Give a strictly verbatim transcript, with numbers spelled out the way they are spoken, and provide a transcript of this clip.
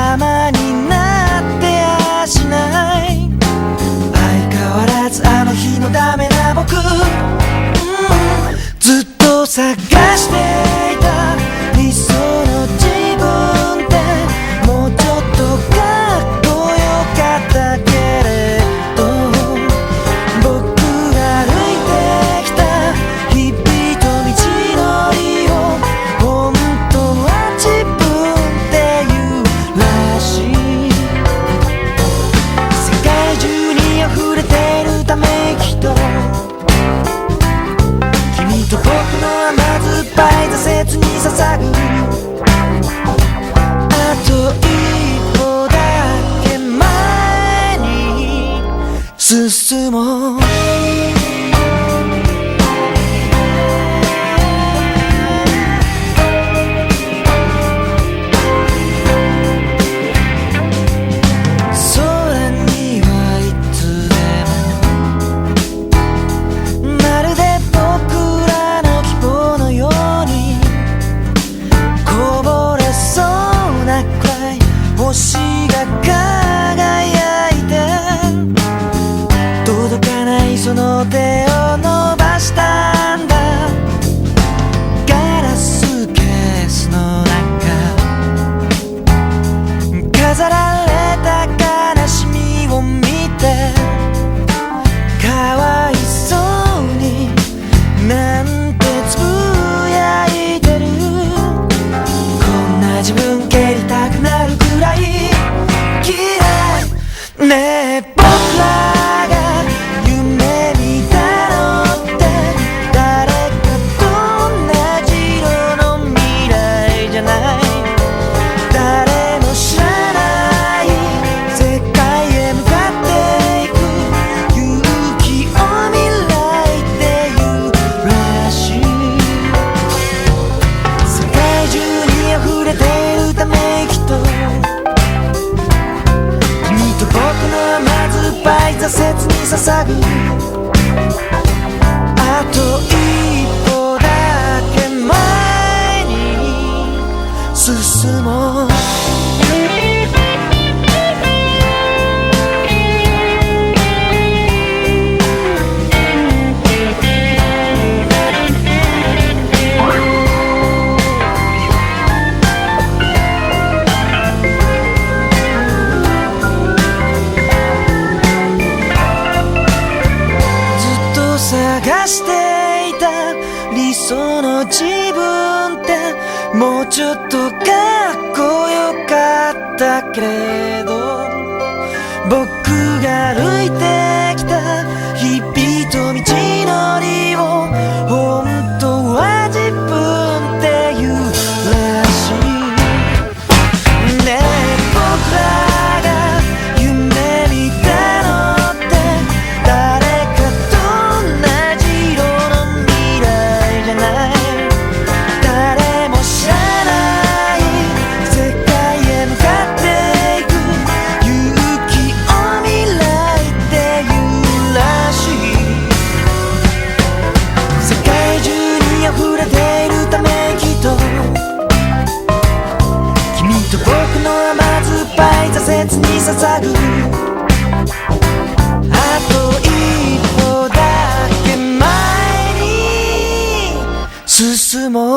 様になってやしない。相変わらずあの日のダメな僕、うん、ずっと探していた理想の自分ってもうちょっとかっこよかったけれど、僕が歩いてきた日々と道のりを本当は自分って言うらしい。世界中に溢れてるため息と君と僕の甘酸っぱい挫折に捧ぐ。あと一歩だけ前に進もう。星が輝いて届かないその手を伸ばしたんだ。ガラスケースの中飾られた悲しみを見てかわいそうになんてつぶやいてる。こんな自分蹴りたくなるくらい嫌いねえ。僕らが夢見たのって誰かと同じ色の未来じゃない。誰も知らない世界へ向かっていく勇気を未来って言うらしい。世界中に溢れてるため息と僕の甘酸っぱい挫折に捧ぐ。あと一歩だけ前に進もう。探していた理想の自分ってもうちょっとかっこよかったけれど、僕が歩いてきた日々と道のりを本当は自分って言うらしいねえ。僕らが夢見たのって誰かと同じ色の未来じゃない。誰も知らない世界へ向かっていく勇気を未来って言うらしい。世界中に溢れているため息と君と僕の甘酸っぱい挫折に捧ぐ。あと一歩だけ前に進もう。